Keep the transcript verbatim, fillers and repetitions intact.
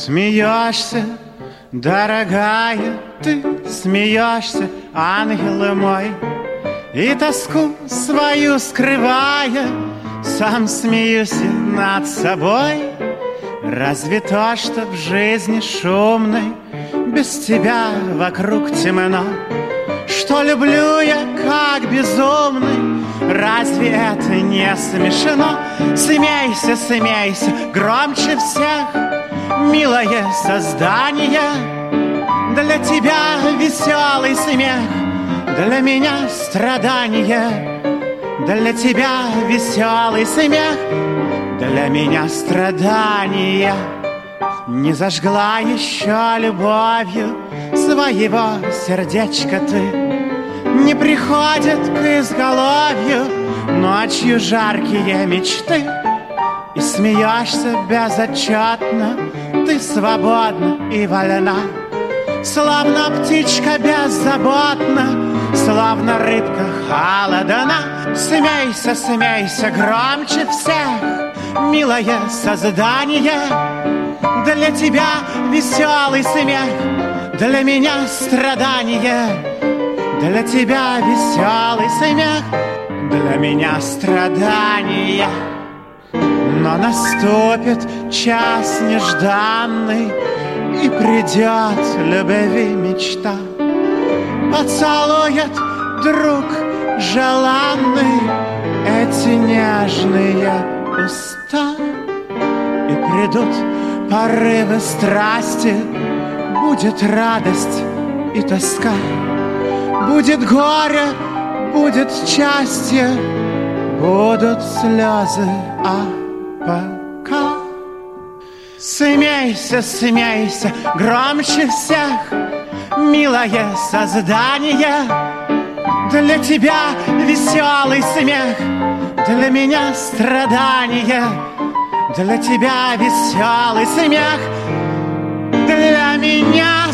Смеешься, дорогая, ты смеешься, ангел мой, и тоску свою скрывая, сам смеюсь над собой. Разве то, что в жизни шумной без тебя вокруг темно, что люблю я как безумный, разве это не смешно? Смейся, смейся, громче всех, милое создание. Для тебя веселый смех, для меня страдание. Для тебя веселый смех, для меня страдания. Не зажгла еще любовью своего сердечка ты, не приходят к изголовью ночью жаркие мечты. И смеешься безотчетно, ты свободна и вольна, словно птичка беззаботна, словно рыбка холодна. Смейся, смейся, громче всех, милое создание. Для тебя веселый смех, для меня страдание. Для тебя веселый смех, для меня страдания. Но наступит час нежданный, и придет любви мечта, поцелует друг желанный эти нежные уста. И придут порывы страсти, будет радость и тоска, будет горе, будет счастье, будут слезы, а пока смейся, смейся, громче всех, милое создание. Для тебя веселый смех, для меня страдание. Для тебя веселый смех, для меня